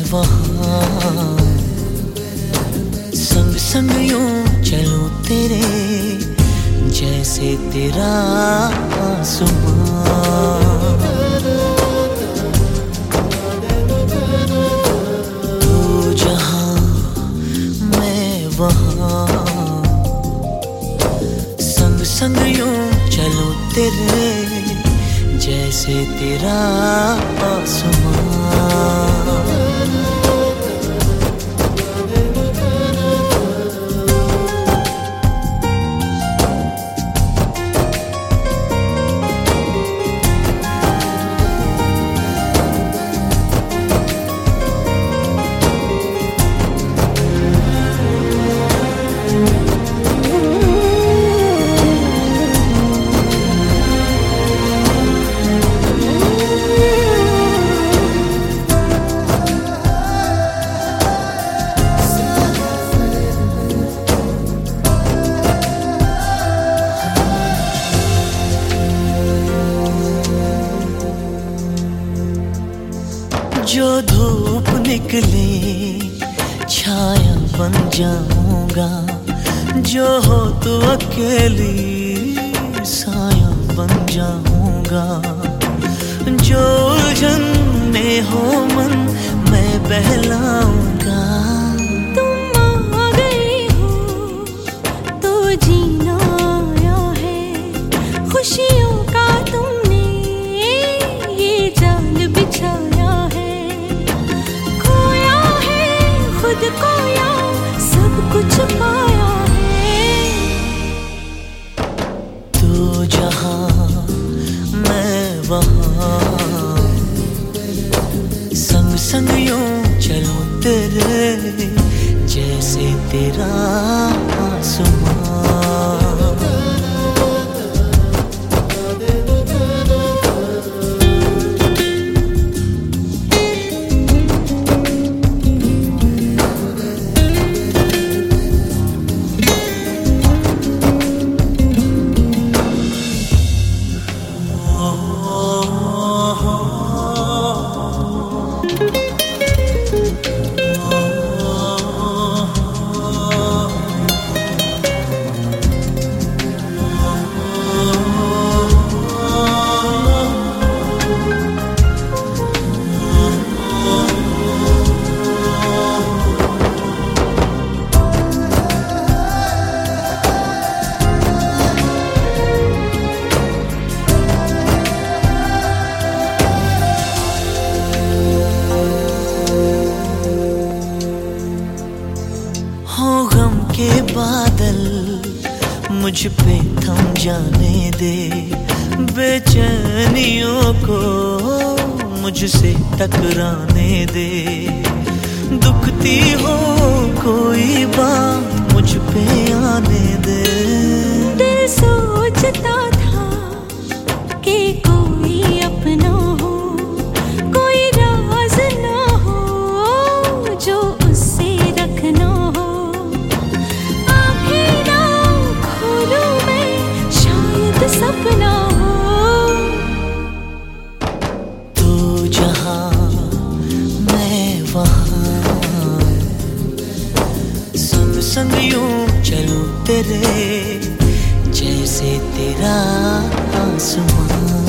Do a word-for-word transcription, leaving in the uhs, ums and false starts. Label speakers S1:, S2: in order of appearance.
S1: वहाँ संग संग यूं चलूं तेरे जैसे तेरा आसमां। तू जहाँ मैं वहाँ संग संग यूं चलूं तेरे जैसे तेरा आसमां। जो धूप निकले छाया बन जाऊंगा, जो हो तो अकेली साया बन जाऊंगा। जो उलझन में हो मन मैं बहलाऊंगा।
S2: तुम आ गई हो तो जीना आया है, खुशियों का तुमने ये जाल बिछाया है। खुद खोया सब कुछ पाया है।
S1: तू जहाँ मैं वहाँ संग संग यूं चलूं तेरे जैसे तेरा आसमां। हो गम के बादल मुझ पे थम जाने दे, बेचैनियों को मुझसे टकराने दे। दुखती हो कोई बात मुझ पे आने दे।
S2: दिल सोचता था कि कोई अपना हो, कोई राज ना हो जो उससे रखना हो। आँखें ना खोलूं मैं शायद सपना हो।
S1: तू जहाँ मैं वहाँ संग संग यूं चलूं तेरे जैसे तेरा आसमां।